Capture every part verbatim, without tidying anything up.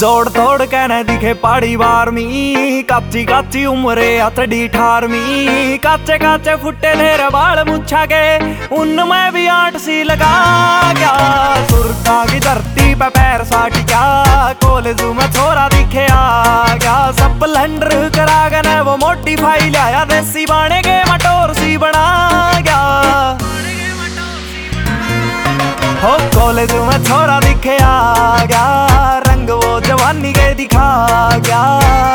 जोड़ तोड़ कहने दिखे पहाड़ी बारमी, काची काची उम्रे अथडी ठारमी। काचे काचे फुटे तेरे बाल मुच्छा के, उनमें भी आठ सी लगा गया। सुरगा की धरती पे पैर साट क्या, कॉलेज में छोरा दिखे आ गया। स्प्लेंडर करा गए वो मोटिफाई लाया, देसी बाणे के मटोर सी बना गया। हो कॉलेज में छोरा दिखे आ गया, रंग वो जवानी के दिखा गया।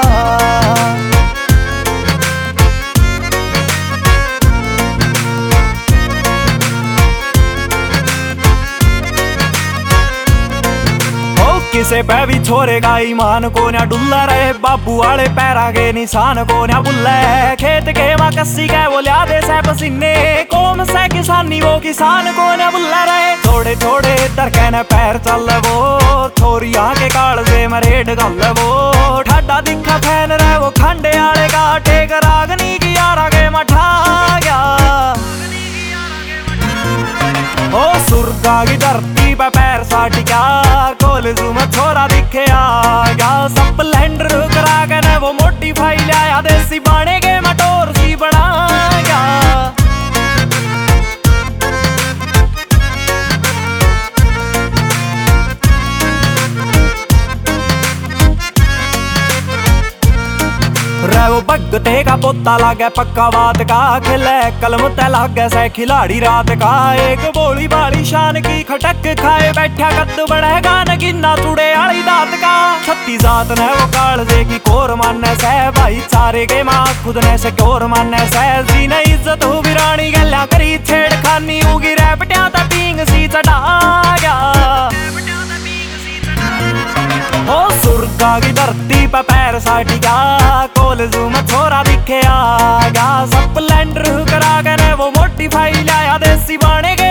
किसे पे भी छोरे का ईमान को ना डुल्ला रहे, बाबू वाले पैरा के निशान को ना बुल्ले। खेत के माँ कस्सी के वो लिया दे से पसीने, कौम से किसानी वो किसान को ना बुल्ला रहे। थोड़े थोड़े तरके न पैर चल वो, छोरी आके काल से मरेड गल वो। ठाडा दिखा फैन रहे वो खंडे आले का, टेक रागनी की यारा के मठा गया। ओ सुरगा की धरती पे पैर साट गया, कॉलेज में छोरा दिखे आ गया। स्प्लेंडर करा के वो मोटिफाई लाया, देसी बाणे के मटोर सी बना गया। वो भगते का पोता लागे पक्का बात का, खिले कलम ते लागे से खिलाड़ी रात का। एक बोली बाली शान की खटक खाए बैठा, कद बढ़ेगा न गिन्ना चुड़े आली दात का। छत्ती जात ने वो कालजे की कोर माने से, भाई चारे के माँ खुद ने से कोर माने से। जी ने इज्जत हो बिरानी गल्ला करी छेड़खानी, उगी रैपटिया ता पींग सी चढ़ा गया। हो सुरगा की धरती पे पैर साट गया, कॉलेज में छोरा दिखे आ गया। स्प्लेंडर करा के वो मोटिफाई लाया, देसी बाणे के